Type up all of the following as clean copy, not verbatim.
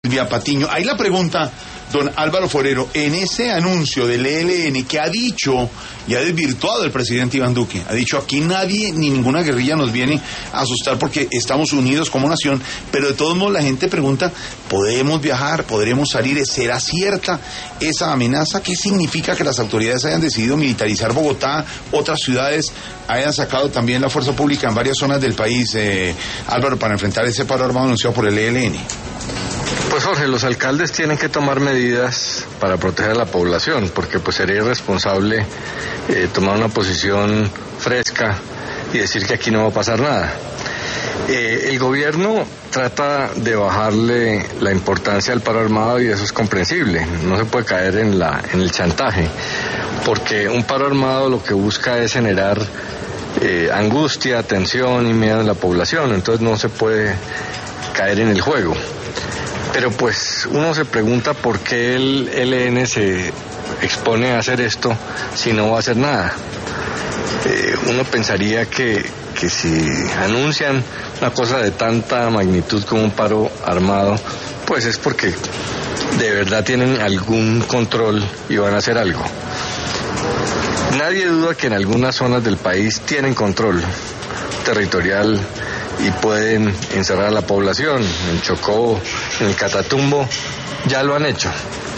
Silvia Patiño. Ahí la pregunta, don Álvaro Forero, en ese anuncio del ELN que ha dicho y ha desvirtuado el presidente Iván Duque, ha dicho aquí nadie ni ninguna guerrilla nos viene a asustar porque estamos unidos como nación, pero de todos modos la gente pregunta, ¿podemos viajar? ¿Podremos salir? ¿Será cierta esa amenaza? ¿Qué significa que las autoridades hayan decidido militarizar Bogotá, otras ciudades hayan sacado también la fuerza pública en varias zonas del país, Álvaro, para enfrentar ese paro armado anunciado por el ELN? Pues Jorge, los alcaldes tienen que tomar medidas para proteger a la población, porque pues sería irresponsable tomar una posición fresca y decir que aquí no va a pasar nada. El gobierno trata de bajarle la importancia al paro armado y eso es comprensible, no se puede caer en el chantaje, porque un paro armado lo que busca es generar angustia, tensión y miedo en la población, entonces no se puede caer en el juego. Pero pues uno se pregunta por qué el ELN se expone a hacer esto si no va a hacer nada. Uno pensaría que si anuncian una cosa de tanta magnitud como un paro armado, pues es porque de verdad tienen algún control y van a hacer algo. Nadie duda que en algunas zonas del país tienen control territorial y pueden encerrar a la población. En Chocó, en el Catatumbo, ya lo han hecho.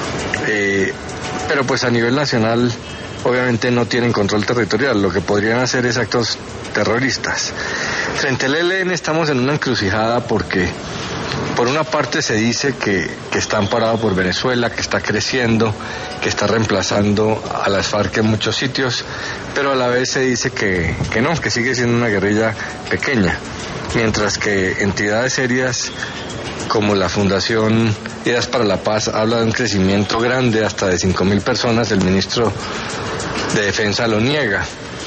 Pero pues a nivel nacional, obviamente no tienen control territorial. Lo que podrían hacer es actos terroristas. Frente al ELN estamos en una encrucijada porque por una parte se dice que está amparado por Venezuela, que está creciendo, que está reemplazando a las FARC en muchos sitios, pero a la vez se dice que no, que sigue siendo una guerrilla pequeña. Mientras que entidades serias como la Fundación Ideas para la Paz habla de un crecimiento grande, hasta de 5.000 personas, el ministro de Defensa lo niega.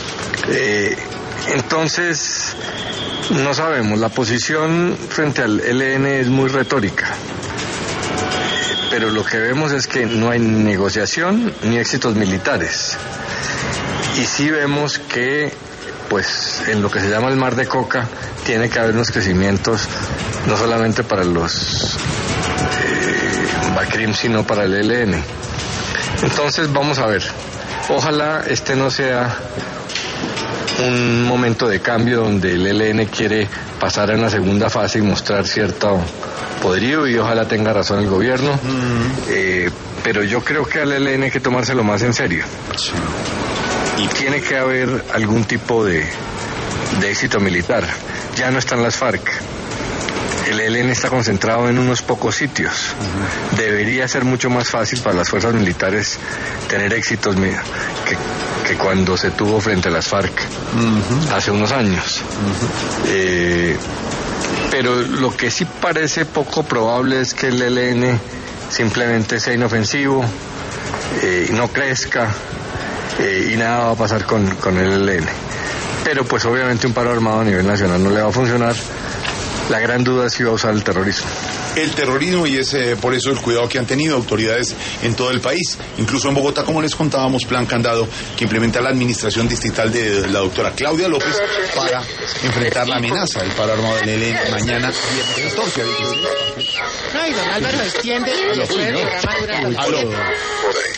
Entonces, no sabemos, la posición frente al ELN es muy retórica, pero lo que vemos es que no hay negociación ni éxitos militares. Y sí vemos que pues en lo que se llama el Mar de Coca tiene que haber unos crecimientos no solamente para los BACRIM sino para el ELN. Entonces vamos a ver, ojalá este no sea un momento de cambio donde el ELN quiere pasar a una segunda fase y mostrar cierto poderío, y ojalá tenga razón el gobierno, pero yo creo que al ELN hay que tomárselo más en serio. Y tiene que haber algún tipo de éxito militar. Ya no están las FARC. El ELN está concentrado en unos pocos sitios. Debería ser mucho más fácil para las fuerzas militares tener éxitos que cuando se tuvo frente a las FARC hace unos años. Pero lo que sí parece poco probable es que el ELN simplemente sea inofensivo, no crezca, y nada va a pasar con el ELN. Pero pues obviamente un paro armado a nivel nacional no le va a funcionar. La gran duda es si va a usar el terrorismo. El terrorismo, y es por eso el cuidado que han tenido autoridades en todo el país, incluso en Bogotá, como les contábamos, plan candado que implementa la administración distrital de la doctora Claudia López para enfrentar la amenaza del paro armado del ELN mañana viernes 14. No, y don Álvaro extiende el programa durante